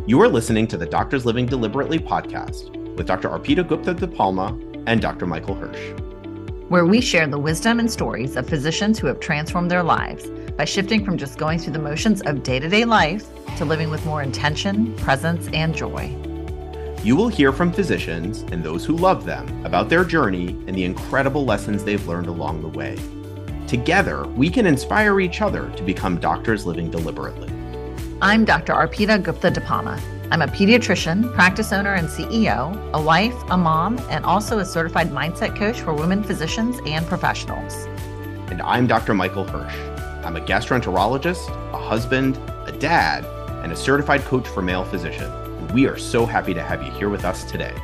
You are listening to the Doctors Living Deliberately podcast with Dr. Arpita Gupta DePalma and Dr. Michael Hirsch, where we share the wisdom and stories of physicians who have transformed their lives by shifting from just going through the motions of day-to-day life to living with more intention, presence, and joy. You will hear from physicians and those who love them about their journey and the incredible lessons they've learned along the way. Together, we can inspire each other to become doctors living deliberately. I'm Dr. Arpita Gupta DePalma. I'm a pediatrician, practice owner, and CEO, a wife, a mom, and also a certified mindset coach for women physicians and professionals. And I'm Dr. Michael Hirsch. I'm a gastroenterologist, a husband, a dad, and a certified coach for male physicians. We are so happy to have you here with us today.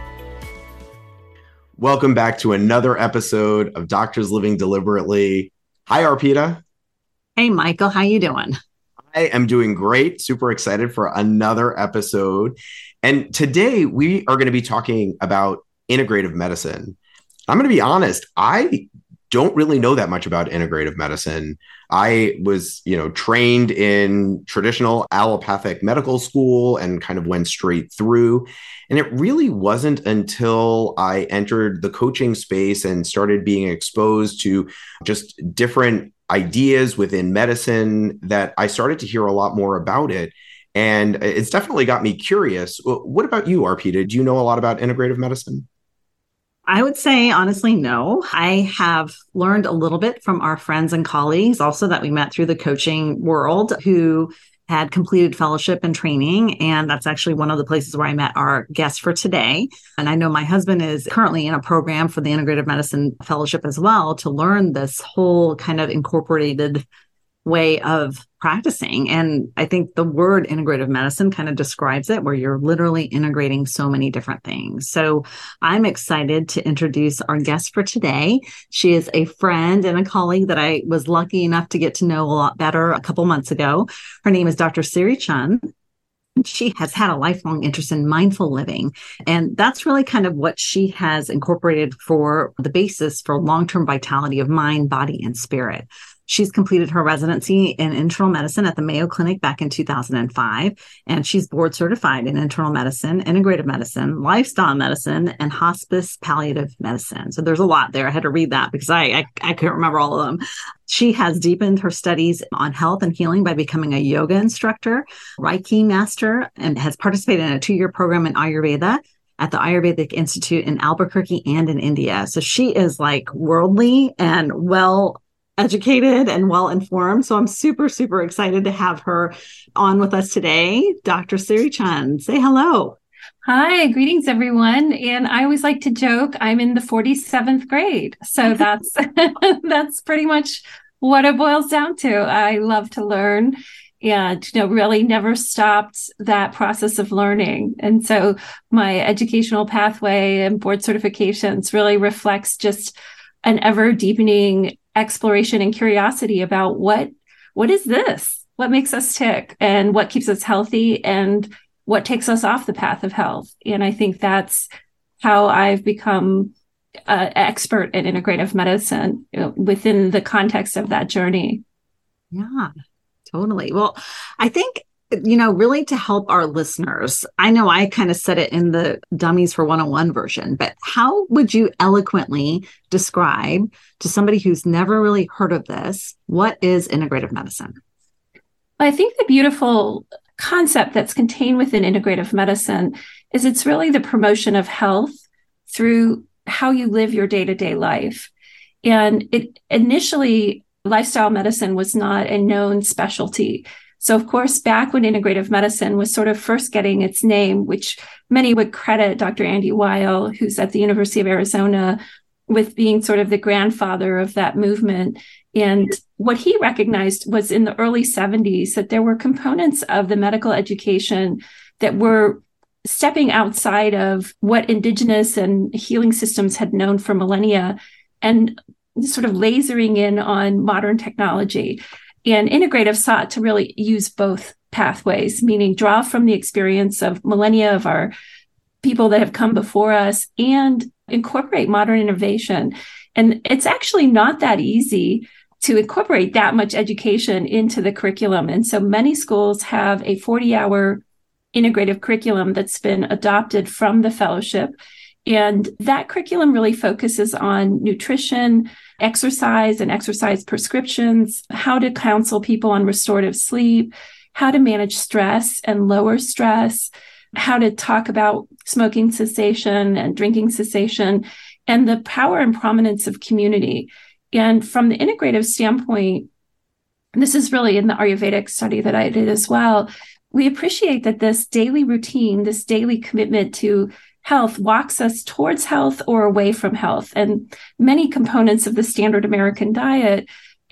Welcome back to another episode of Doctors Living Deliberately. Hi, Arpita. Hey, Michael. How you doing? I am doing great. Super excited for another episode. And today we are going to be talking about integrative medicine. I'm going to be honest, I don't really know that much about integrative medicine. I was, trained in traditional allopathic medical school and kind of went straight through. And it really wasn't until I entered the coaching space and started being exposed to just different ideas within medicine that I started to hear a lot more about it. And it's definitely got me curious. What about you, Arpita? Do you know a lot about integrative medicine? I would say, honestly, no. I have learned a little bit from our friends and colleagues also that we met through the coaching world who had completed fellowship and training. And that's actually one of the places where I met our guest for today. And I know my husband is currently in a program for the integrative medicine fellowship as well to learn this whole kind of incorporated way of practicing. And I think the word integrative medicine kind of describes it, where you're literally integrating so many different things. So I'm excited to introduce our guest for today. She is a friend and a colleague that I was lucky enough to get to know a lot better a couple months ago. Her name is Dr. Siri Chun. She has had a lifelong interest in mindful living. And that's really kind of what she has incorporated for the basis for long-term vitality of mind, body, and spirit. She's completed her residency in internal medicine at the Mayo Clinic back in 2005, and she's board certified in internal medicine, integrative medicine, lifestyle medicine, and hospice palliative medicine. So there's a lot there. I had to read that because I couldn't remember all of them. She has deepened her studies on health and healing by becoming a yoga instructor, Reiki master, and has participated in a 2-year program in Ayurveda at the Ayurvedic Institute in Albuquerque and in India. So she is like worldly and well educated and well-informed. So I'm super, super excited to have her on with us today. Dr. Siri Chun, say hello. Hi, greetings, everyone. And I always like to joke, I'm in the 47th grade. So that's that's pretty much what it boils down to. I love to learn and, really never stopped that process of learning. And so my educational pathway and board certifications really reflects just an ever deepening exploration and curiosity about what is this? What makes us tick and what keeps us healthy and what takes us off the path of health. And I think that's how I've become an expert in integrative medicine within the context of that journey. Yeah, totally. Well, I think really to help our listeners, I know I kind of said it in the Dummies for 101 version, but how would you eloquently describe to somebody who's never really heard of this, what is integrative medicine? I think the beautiful concept that's contained within integrative medicine is it's really the promotion of health through how you live your day-to-day life. And it initially, lifestyle medicine was not a known specialty. So, of course, back when integrative medicine was sort of first getting its name, which many would credit Dr. Andy Weil, who's at the University of Arizona, with being sort of the grandfather of that movement. And what he recognized was in the early 70s that there were components of the medical education that were stepping outside of what indigenous and healing systems had known for millennia and sort of lasering in on modern technology. And integrative sought to really use both pathways, meaning draw from the experience of millennia of our people that have come before us and incorporate modern innovation. And it's actually not that easy to incorporate that much education into the curriculum. And so many schools have a 40-hour integrative curriculum that's been adopted from the fellowship. And that curriculum really focuses on nutrition, exercise and exercise prescriptions, how to counsel people on restorative sleep, how to manage stress and lower stress, how to talk about smoking cessation and drinking cessation, and the power and prominence of community. And from the integrative standpoint, and this is really in the Ayurvedic study that I did as well, we appreciate that this daily routine, this daily commitment to health walks us towards health or away from health. And many components of the standard American diet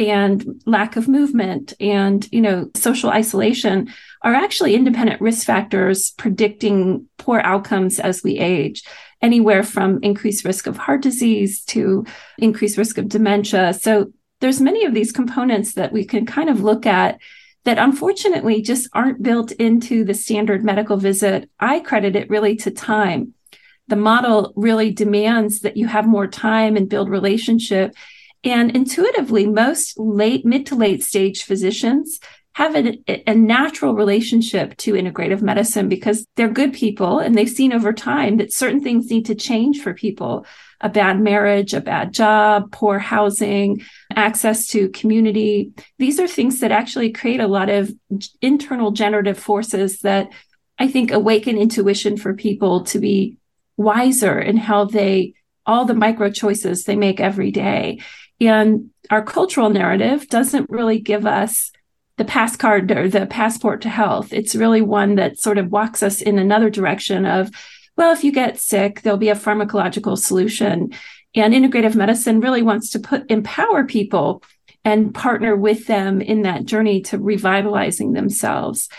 and lack of movement and, social isolation are actually independent risk factors predicting poor outcomes as we age, anywhere from increased risk of heart disease to increased risk of dementia. So there's many of these components that we can kind of look at that unfortunately just aren't built into the standard medical visit. I credit it really to time. The model really demands that you have more time and build relationship. And intuitively, most mid to late stage physicians have a natural relationship to integrative medicine because they're good people and they've seen over time that certain things need to change for people. A bad marriage, a bad job, poor housing, access to community. These are things that actually create a lot of internal generative forces that I think awaken intuition for people to be wiser in how all the micro choices they make every day. And our cultural narrative doesn't really give us the pass card or the passport to health. It's really one that sort of walks us in another direction of, well, if you get sick, there'll be a pharmacological solution. And integrative medicine really wants to empower people and partner with them in that journey to revitalizing themselves.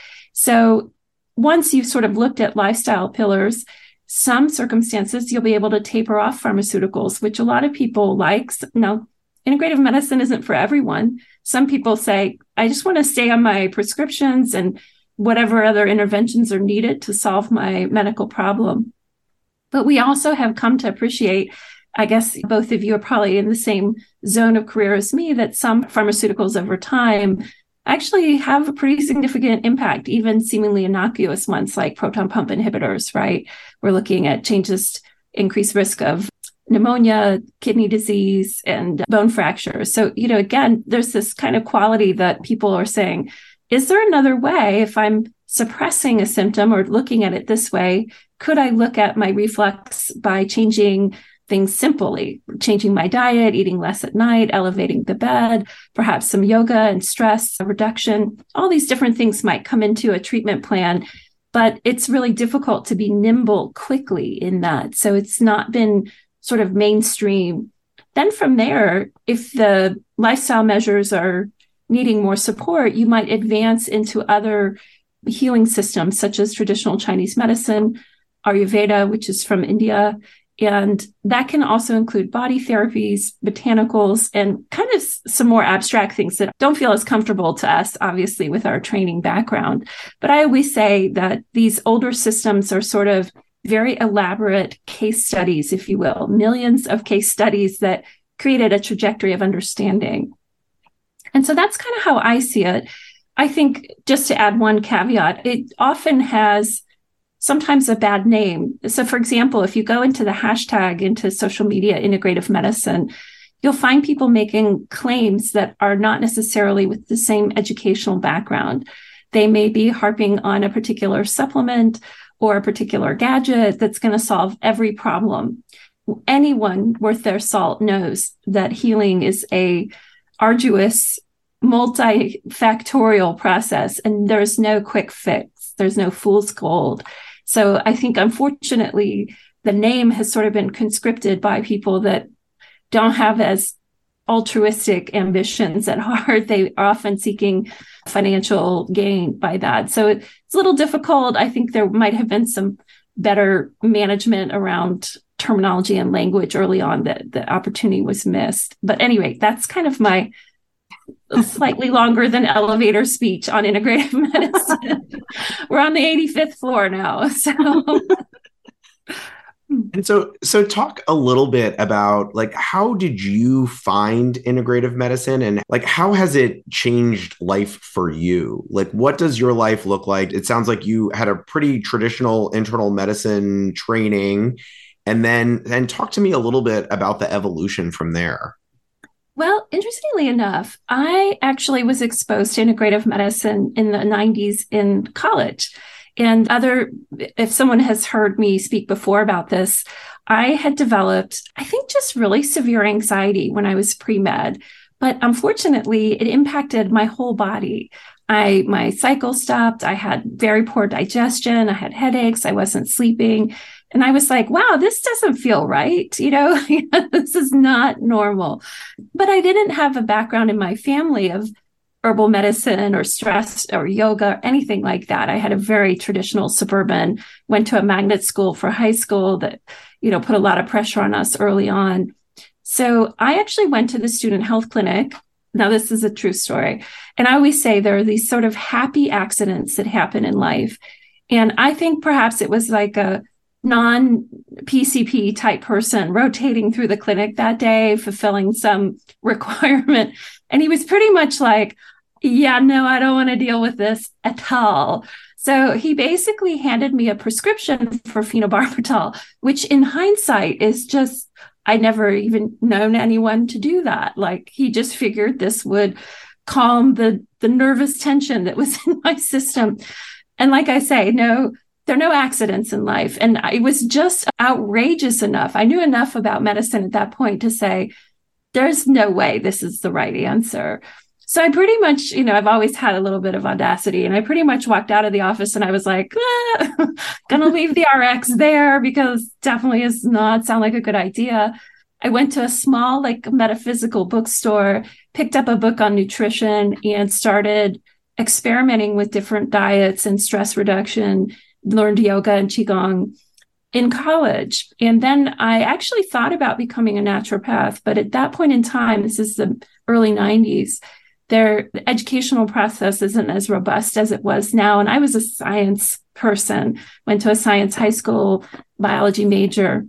So once you've sort of looked at lifestyle pillars, some circumstances you'll be able to taper off pharmaceuticals, which a lot of people like. Now, integrative medicine isn't for everyone. Some people say, I just want to stay on my prescriptions and whatever other interventions are needed to solve my medical problem. But we also have come to appreciate, I guess both of you are probably in the same zone of career as me, that some pharmaceuticals over time actually have a pretty significant impact, even seemingly innocuous ones like proton pump inhibitors, right? We're looking at changes, increased risk of pneumonia, kidney disease, and bone fractures. So, again, there's this kind of quality that people are saying, is there another way if I'm suppressing a symptom or looking at it this way? Could I look at my reflux by changing things simply, changing my diet, eating less at night, elevating the bed, perhaps some yoga and stress reduction? All these different things might come into a treatment plan, but it's really difficult to be nimble quickly in that. So it's not been sort of mainstream. Then from there, if the lifestyle measures are needing more support, you might advance into other healing systems, such as traditional Chinese medicine, Ayurveda, which is from India. And that can also include body therapies, botanicals, and kind of some more abstract things that don't feel as comfortable to us, obviously, with our training background. But I always say that these older systems are sort of very elaborate case studies, if you will, millions of case studies that created a trajectory of understanding. And so that's kind of how I see it. I think, just to add one caveat, it often has sometimes a bad name. So for example, if you go into the hashtag into social media, integrative medicine, you'll find people making claims that are not necessarily with the same educational background. They may be harping on a particular supplement or a particular gadget that's going to solve every problem. Anyone worth their salt knows that healing is a arduous, multifactorial process, and there's no quick fix. There's no fool's gold. So I think, unfortunately, the name has sort of been conscripted by people that don't have as altruistic ambitions at heart. They are often seeking financial gain by that. So it's a little difficult. I think there might have been some better management around terminology and language early on that the opportunity was missed. But anyway, that's kind of my slightly longer than elevator speech on integrative medicine. We're on the 85th floor now. So And so talk a little bit about like how did you find integrative medicine and like how has it changed life for you? Like what does your life look like? It sounds like you had a pretty traditional internal medicine training and then talk to me a little bit about the evolution from there. Well, interestingly enough, I actually was exposed to integrative medicine in the 90s in college. And if someone has heard me speak before about this, I had developed, I think, just really severe anxiety when I was pre-med. But unfortunately, it impacted my whole body. My cycle stopped. I had very poor digestion. I had headaches. I wasn't sleeping. And I was like, wow, this doesn't feel right. This is not normal. But I didn't have a background in my family of herbal medicine or stress or yoga or anything like that. I had a very traditional suburban, went to a magnet school for high school that, put a lot of pressure on us early on. So I actually went to the student health clinic. Now, this is a true story. And I always say there are these sort of happy accidents that happen in life. And I think perhaps it was like a non-PCP type person rotating through the clinic that day, fulfilling some requirement. And he was pretty much like, yeah, no, I don't want to deal with this at all. So he basically handed me a prescription for phenobarbital, which in hindsight is just, I never even known anyone to do that. Like he just figured this would calm the nervous tension that was in my system. And like I say, no, there are no accidents in life. And it was just outrageous enough. I knew enough about medicine at that point to say, there's no way this is the right answer. So I pretty much, I've always had a little bit of audacity, and I pretty much walked out of the office and I was like, gonna leave the RX there because definitely does not sound like a good idea. I went to a small, metaphysical bookstore, picked up a book on nutrition and started experimenting with different diets and stress reduction, learned yoga and Qigong in college. And then I actually thought about becoming a naturopath. But at that point in time, this is the early 90s, the educational process isn't as robust as it was now. And I was a science person, went to a science high school, biology major.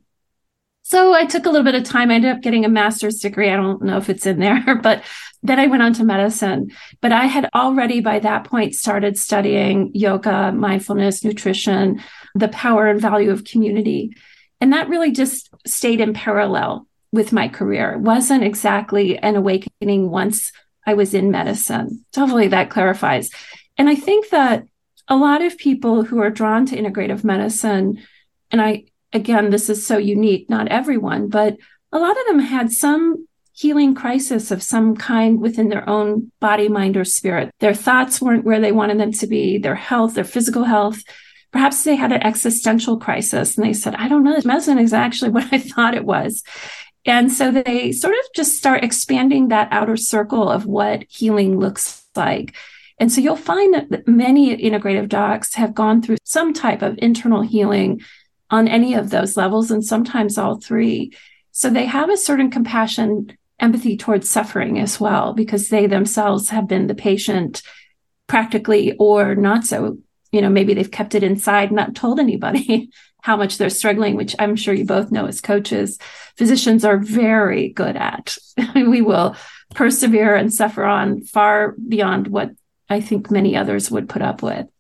So I took a little bit of time. I ended up getting a master's degree. I don't know if it's in there, but then I went on to medicine. But I had already by that point started studying yoga, mindfulness, nutrition, the power and value of community. And that really just stayed in parallel with my career. It wasn't exactly an awakening once I was in medicine. So hopefully that clarifies. And I think that a lot of people who are drawn to integrative medicine, and again, this is so unique, not everyone, but a lot of them had some healing crisis of some kind within their own body, mind, or spirit. Their thoughts weren't where they wanted them to be, their health, their physical health. Perhaps they had an existential crisis and they said, I don't know, this medicine is actually what I thought it was. And so they sort of just start expanding that outer circle of what healing looks like. And so you'll find that many integrative docs have gone through some type of internal healing on any of those levels, and sometimes all three. So they have a certain compassion, empathy towards suffering as well, because they themselves have been the patient practically or not so. Maybe they've kept it inside, not told anybody how much they're struggling, which I'm sure you both know as coaches, physicians are very good at. We will persevere and suffer on far beyond what I think many others would put up with.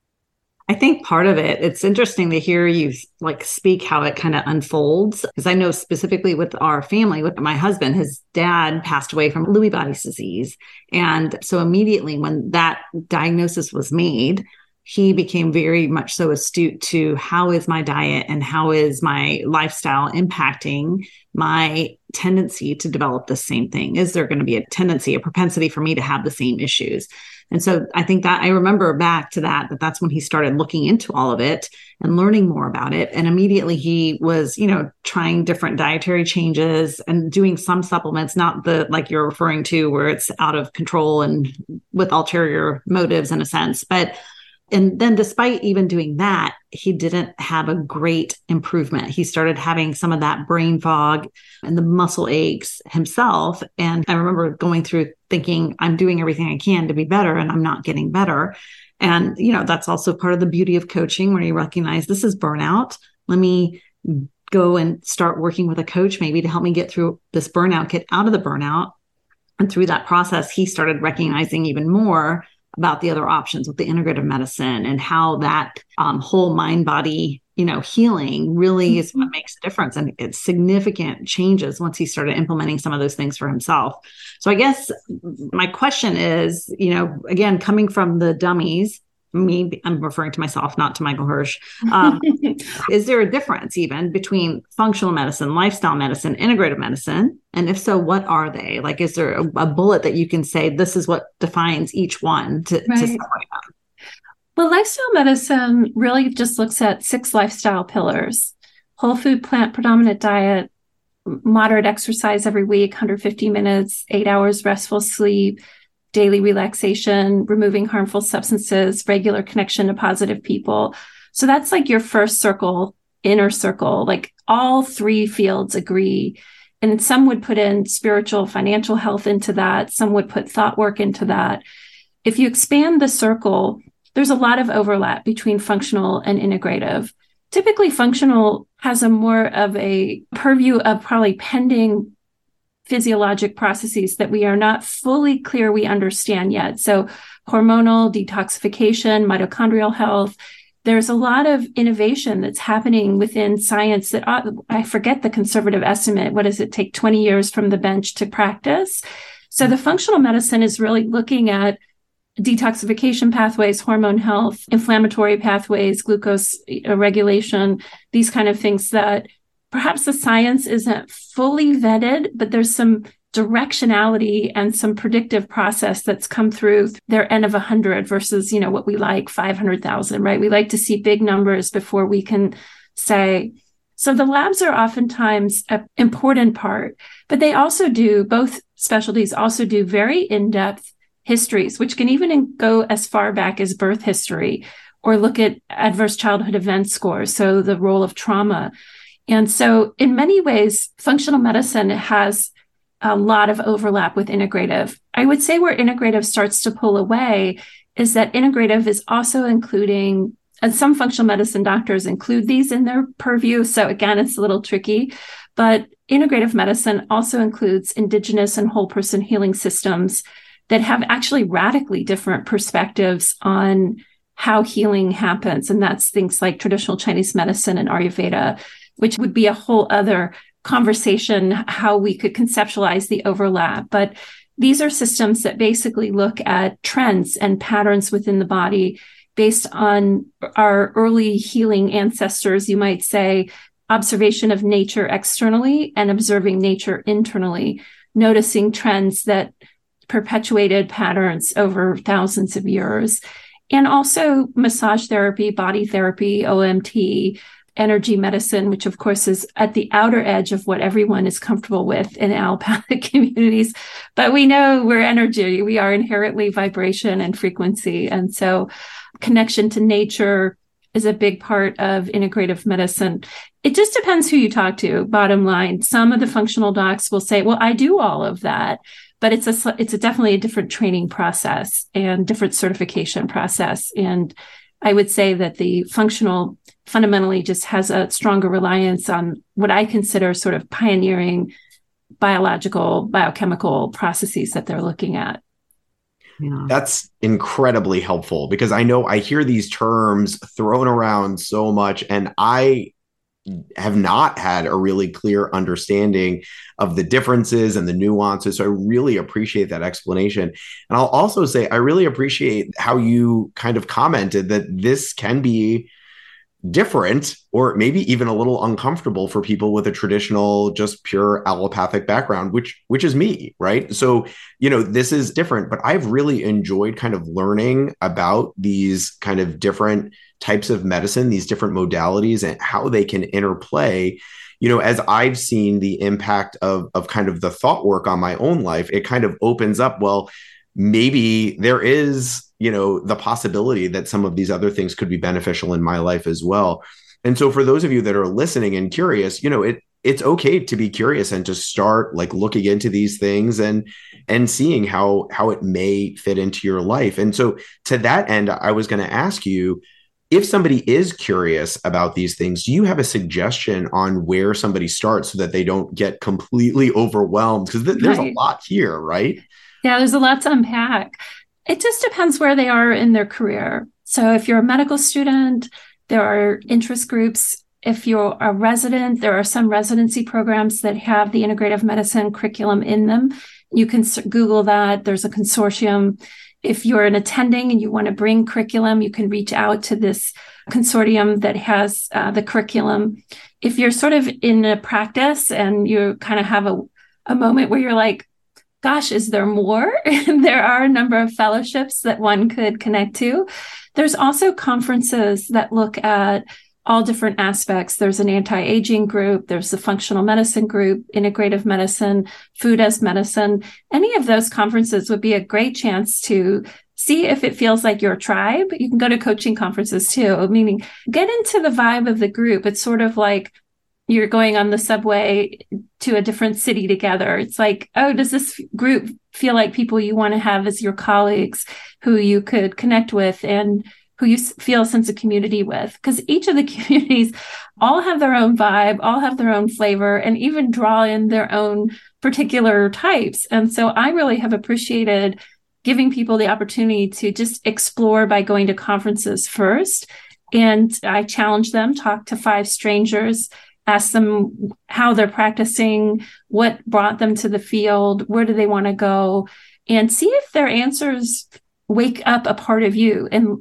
I think part of it's interesting to hear you speak how it kind of unfolds, because I know specifically with our family, with my husband, his dad passed away from Lewy bodies disease. And so immediately when that diagnosis was made, he became very much so astute to how is my diet and how is my lifestyle impacting my tendency to develop the same thing? Is there going to be a tendency, a propensity for me to have the same issues? And so I think that I remember back to that's when he started looking into all of it and learning more about it. And immediately he was, trying different dietary changes and doing some supplements, not the, like you're referring to, where it's out of control and with ulterior motives in a sense. And then despite even doing that, he didn't have a great improvement. He started having some of that brain fog and the muscle aches himself. And I remember going through thinking, I'm doing everything I can to be better and I'm not getting better. And, that's also part of the beauty of coaching, where you recognize this is burnout. Let me go and start working with a coach maybe to help me get through this burnout, get out of the burnout. And through that process, he started recognizing even more about the other options with the integrative medicine and how that whole mind body, healing really is what makes a difference. And it's significant changes once he started implementing some of those things for himself. So I guess my question is, again, coming from the dummies, I'm referring to myself, not to Michael Hirsch. Is there a difference even between functional medicine, lifestyle medicine, integrative medicine? And if so, what are they? Like, is there a bullet that you can say, this is what defines each one to separate them? Well, lifestyle medicine really just looks at 6 lifestyle pillars: whole food, plant predominant diet, moderate exercise every week, 150 minutes, 8 hours restful sleep, daily relaxation, removing harmful substances, regular connection to positive people. So that's like your first circle, inner circle, like all 3 fields agree. And some would put in spiritual, financial health into that. Some would put thought work into that. If you expand the circle, there's a lot of overlap between functional and integrative. Typically, functional has a more of a purview of probably pending physiologic processes that we are not fully clear we understand yet. So hormonal detoxification, mitochondrial health. There's a lot of innovation that's happening within science that I forget the conservative estimate. What does it take 20 years from the bench to practice? So the functional medicine is really looking at detoxification pathways, hormone health, inflammatory pathways, glucose regulation, these kind of things that perhaps the science isn't fully vetted, but there's some directionality and some predictive process that's come through their N of 100 versus, what we like, 500,000, right? We like to see big numbers before we can say. So the labs are oftentimes an important part, but they also do, both specialties also do very in-depth histories, which can even go as far back as birth history, or look at adverse childhood event scores, so the role of trauma. And so in many ways, functional medicine has a lot of overlap with integrative. I would say where integrative starts to pull away is that integrative is also including, and some functional medicine doctors include these in their purview. So again, it's a little tricky, but integrative medicine also includes indigenous and whole person healing systems that have actually radically different perspectives on how healing happens. And that's things like traditional Chinese medicine and Ayurveda, which would be a whole other conversation, how we could conceptualize the overlap. But these are systems that basically look at trends and patterns within the body based on our early healing ancestors, you might say, observation of nature externally and observing nature internally, noticing trends that perpetuated patterns over thousands of years. And also massage therapy, body therapy, OMT, energy medicine, which of course is at the outer edge of what everyone is comfortable with in allopathic communities. But we know we're energy. We are inherently vibration and frequency. And so connection to nature is a big part of integrative medicine. It just depends who you talk to, bottom line. Some of the functional docs will say, well, I do all of that. But it's definitely a different training process and different certification process. And I would say that the functional fundamentally just has a stronger reliance on what I consider sort of pioneering biological, biochemical processes that they're looking at. Yeah. That's incredibly helpful because I know I hear these terms thrown around so much, and I have not had a really clear understanding of the differences and the nuances. So I really appreciate that explanation. And I'll also say, I really appreciate how you kind of commented that this can be different or maybe even a little uncomfortable for people with a traditional, just pure allopathic background, which is me, right? So, this is different, but I've really enjoyed kind of learning about these kind of different types of medicine, these different modalities and how they can interplay. As I've seen the impact of kind of the thought work on my own life, it kind of opens up, well, maybe there is, the possibility that some of these other things could be beneficial in my life as well. And so for those of you that are listening and curious, it's okay to be curious and to start like looking into these things and seeing how it may fit into your life. And so to that end, I was going to ask you, if somebody is curious about these things, do you have a suggestion on where somebody starts so that they don't get completely overwhelmed? Because there's a lot here, right? Yeah, there's a lot to unpack. It just depends where they are in their career. So if you're a medical student, there are interest groups. If you're a resident, there are some residency programs that have the integrative medicine curriculum in them. You can Google that. There's a consortium. If you're an attending and you want to bring curriculum, you can reach out to this consortium that has the curriculum. If you're sort of in a practice and you kind of have a moment where you're like, gosh, is there more? There are a number of fellowships that one could connect to. There's also conferences that look at all different aspects. There's an anti-aging group. There's the functional medicine group, integrative medicine, food as medicine. Any of those conferences would be a great chance to see if it feels like your tribe. You can go to coaching conferences too, meaning get into the vibe of the group. It's sort of like you're going on the subway to a different city together. It's like, oh, does this group feel like people you want to have as your colleagues who you could connect with and who you feel a sense of community with? Because each of the communities all have their own vibe, all have their own flavor, and even draw in their own particular types. And so I really have appreciated giving people the opportunity to just explore by going to conferences first. And I challenge them, talk to 5 strangers, ask them how they're practicing, what brought them to the field, where do they want to go, and see if their answers wake up a part of you and,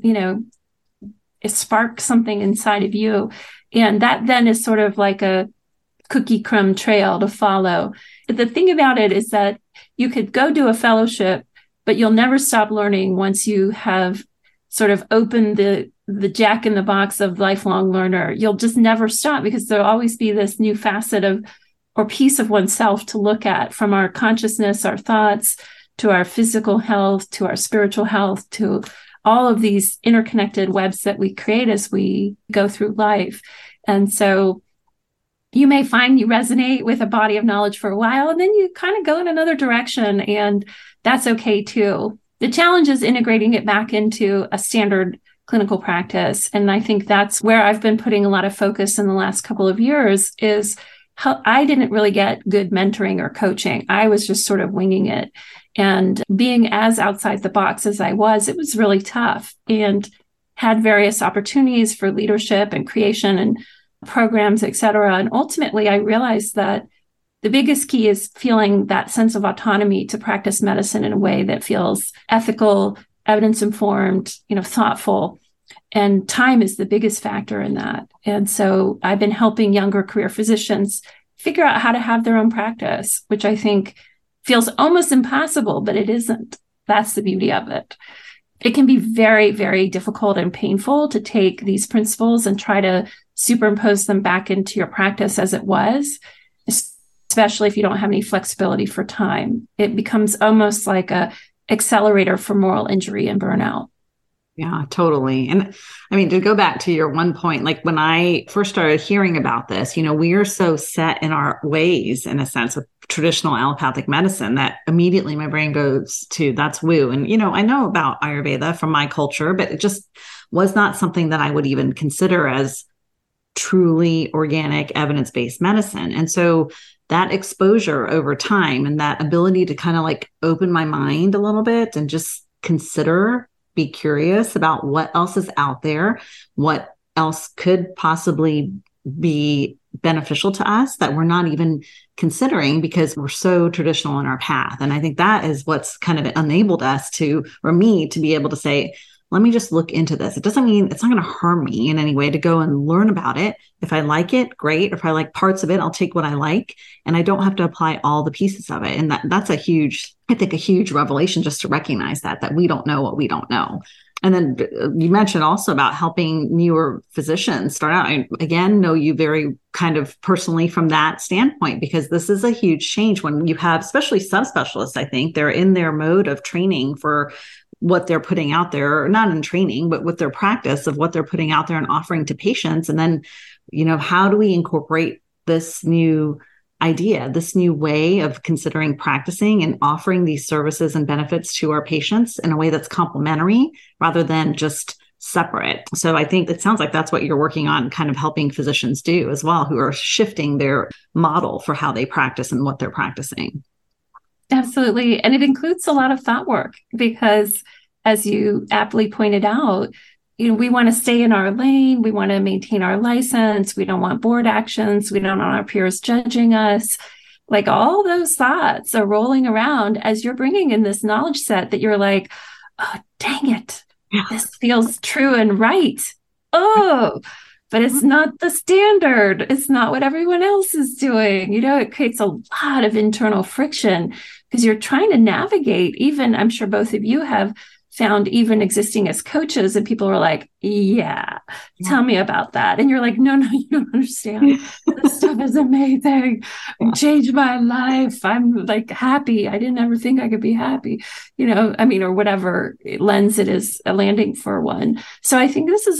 spark something inside of you. And that then is sort of like a cookie crumb trail to follow. The thing about it is that you could go do a fellowship, but you'll never stop learning once you have sort of opened the jack in the box of lifelong learner. You'll just never stop because there'll always be this new facet of or piece of oneself to look at, from our consciousness, our thoughts, to our physical health, to our spiritual health, to all of these interconnected webs that we create as we go through life. And so you may find you resonate with a body of knowledge for a while, and then you kind of go in another direction, and that's okay too. The challenge is integrating it back into a standard clinical practice. And I think that's where I've been putting a lot of focus in the last couple of years, is how I didn't really get good mentoring or coaching. I was just sort of winging it. And being as outside the box as I was, it was really tough, and had various opportunities for leadership and creation and programs, et cetera. And ultimately, I realized that the biggest key is feeling that sense of autonomy to practice medicine in a way that feels ethical, evidence-informed, thoughtful. And time is the biggest factor in that. And so I've been helping younger career physicians figure out how to have their own practice, which I think feels almost impossible, but it isn't. That's the beauty of it. It can be very, very difficult and painful to take these principles and try to superimpose them back into your practice as it was, especially if you don't have any flexibility for time. It becomes almost like a accelerator for moral injury and burnout. Yeah, totally. And I mean, to go back to your one point, like when I first started hearing about this, we are so set in our ways, in a sense, with traditional allopathic medicine, that immediately my brain goes to that's woo. And, I know about Ayurveda from my culture, but it just was not something that I would even consider as truly organic, evidence-based medicine. And so that exposure over time and that ability to kind of like open my mind a little bit and just be curious about what else is out there, what else could possibly be beneficial to us that we're not even considering because we're so traditional in our path. And I think that is what's kind of enabled us or me to be able to say, let me just look into this. It doesn't mean it's not going to harm me in any way to go and learn about it. If I like it, great. If I like parts of it, I'll take what I like, and I don't have to apply all the pieces of it. And that's a huge revelation, just to recognize that we don't know what we don't know. And then you mentioned also about helping newer physicians start out. I, again, know you very kind of personally from that standpoint, because this is a huge change when you have, especially subspecialists, I think they're in their mode of training for what they're putting out there, not in training, but with their practice of what they're putting out there and offering to patients. And then, how do we incorporate this new idea, this new way of considering practicing and offering these services and benefits to our patients in a way that's complementary rather than just separate. So I think it sounds like that's what you're working on, kind of helping physicians do as well, who are shifting their model for how they practice and what they're practicing. Absolutely. And it includes a lot of thought work because, as you aptly pointed out, we want to stay in our lane. We want to maintain our license. We don't want board actions. We don't want our peers judging us. Like all those thoughts are rolling around as you're bringing in this knowledge set that you're like, oh, dang it. This feels true and right. Oh, but it's not the standard. It's not what everyone else is doing. It creates a lot of internal friction because you're trying to navigate. Even, I'm sure both of you have found, even existing as coaches, and people are like, yeah, tell me about that. And you're like, no, you don't understand. This stuff is amazing. It changed my life. I'm like happy. I didn't ever think I could be happy, or whatever lens it is landing for one. So I think this is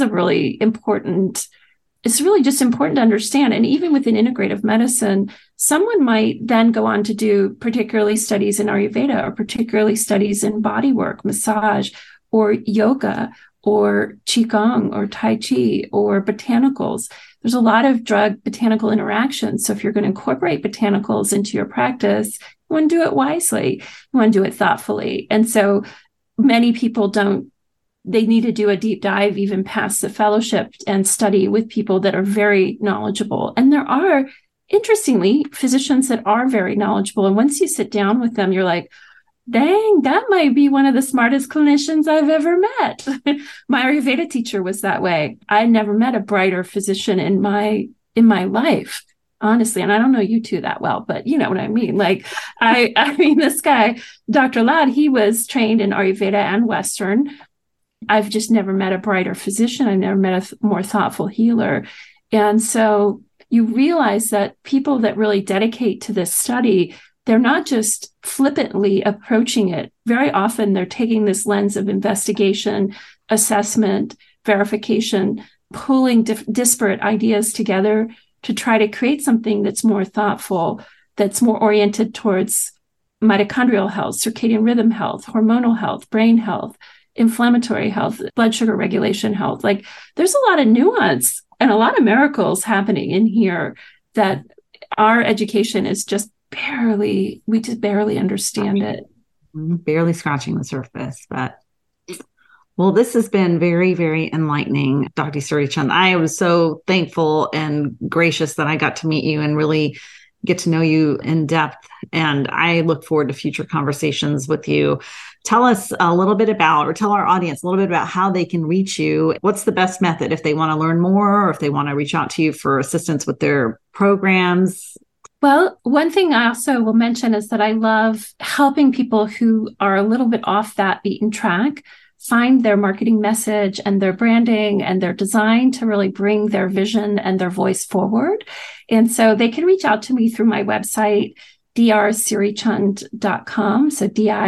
it's really just important to understand. And even within integrative medicine, someone might then go on to do particularly studies in Ayurveda, or particularly studies in bodywork, massage, or yoga, or Qigong, or Tai Chi, or botanicals. There's a lot of drug botanical interactions. So if you're going to incorporate botanicals into your practice, you want to do it wisely. You want to do it thoughtfully. And so many people they need to do a deep dive even past the fellowship and study with people that are very knowledgeable. And there are, interestingly, physicians that are very knowledgeable. And once you sit down with them, you're like, dang, that might be one of the smartest clinicians I've ever met. My Ayurveda teacher was that way. I never met a brighter physician in my life, honestly. And I don't know you two that well, but you know what I mean? Like, I mean, this guy, Dr. Ladd, he was trained in Ayurveda and Western. I've just never met a brighter physician. I've never met a more thoughtful healer. And so you realize that people that really dedicate to this study, they're not just flippantly approaching it. Very often they're taking this lens of investigation, assessment, verification, pulling disparate ideas together to try to create something that's more thoughtful, that's more oriented towards mitochondrial health, circadian rhythm health, hormonal health, brain health, inflammatory health, blood sugar regulation health. Like, there's a lot of nuance and a lot of miracles happening in here that our education is we just barely understand it. Barely scratching the surface. But well, this has been very, very enlightening, Dr. Surichand. I was so thankful and gracious that I got to meet you and really get to know you in depth. And I look forward to future conversations with you. Tell us a little bit about, or tell our audience a little bit about how they can reach you. What's the best method if they want to learn more, or if they want to reach out to you for assistance with their programs? Well, one thing I also will mention is that I love helping people who are a little bit off that beaten track find their marketing message and their branding and their design to really bring their vision and their voice forward. And so they can reach out to me through my website, drsirichand.com. So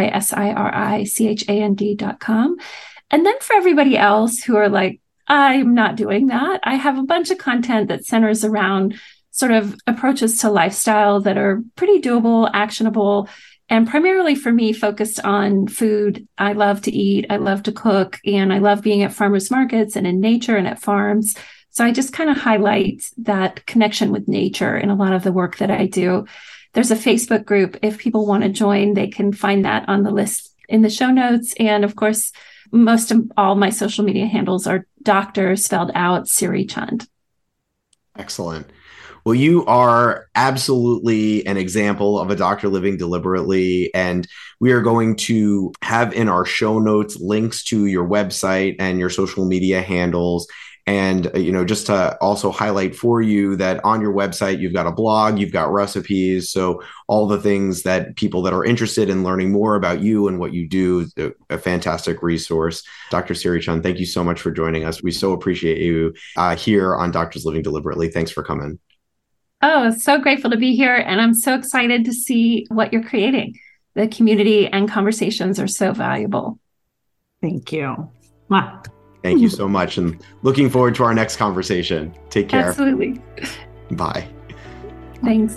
DISIRICHAND.com. And then for everybody else who are like, I'm not doing that, I have a bunch of content that centers around sort of approaches to lifestyle that are pretty doable, actionable, and primarily for me focused on food. I love to eat, I love to cook, and I love being at farmers markets and in nature and at farms. So I just kind of highlight that connection with nature in a lot of the work that I do. There's a Facebook group. If people want to join, they can find that on the list in the show notes. And of course, most of all my social media handles are Dr. spelled out Sirichand. Excellent. Well, you are absolutely an example of a doctor living deliberately. And we are going to have in our show notes links to your website and your social media handles. And, just to also highlight for you that on your website, you've got a blog, you've got recipes. So all the things that people that are interested in learning more about you and what you do, a fantastic resource. Dr. Sirichand, thank you so much for joining us. We so appreciate you here on Doctors Living Deliberately. Thanks for coming. Oh, so grateful to be here. And I'm so excited to see what you're creating. The community and conversations are so valuable. Thank you. Wow. Thank you so much. And looking forward to our next conversation. Take care. Absolutely. Bye. Thanks.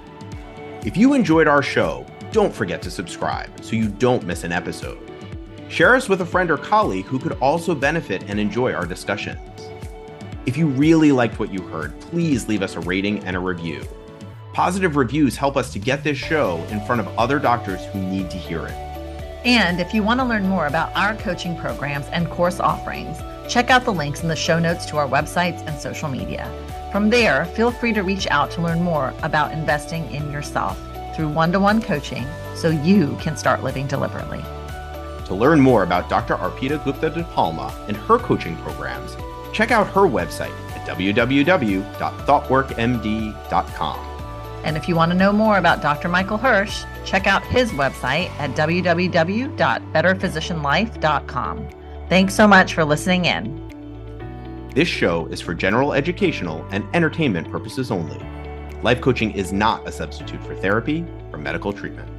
If you enjoyed our show, don't forget to subscribe so you don't miss an episode. Share us with a friend or colleague who could also benefit and enjoy our discussions. If you really liked what you heard, please leave us a rating and a review. Positive reviews help us to get this show in front of other doctors who need to hear it. And if you want to learn more about our coaching programs and course offerings, check out the links in the show notes to our websites and social media. From there, feel free to reach out to learn more about investing in yourself through one-to-one coaching so you can start living deliberately. To learn more about Dr. Arpita Gupta DePalma and her coaching programs, check out her website at www.thoughtworkmd.com. And if you want to know more about Dr. Michael Hirsch, check out his website at www.betterphysicianlife.com. Thanks so much for listening in. This show is for general educational and entertainment purposes only. Life coaching is not a substitute for therapy or medical treatment.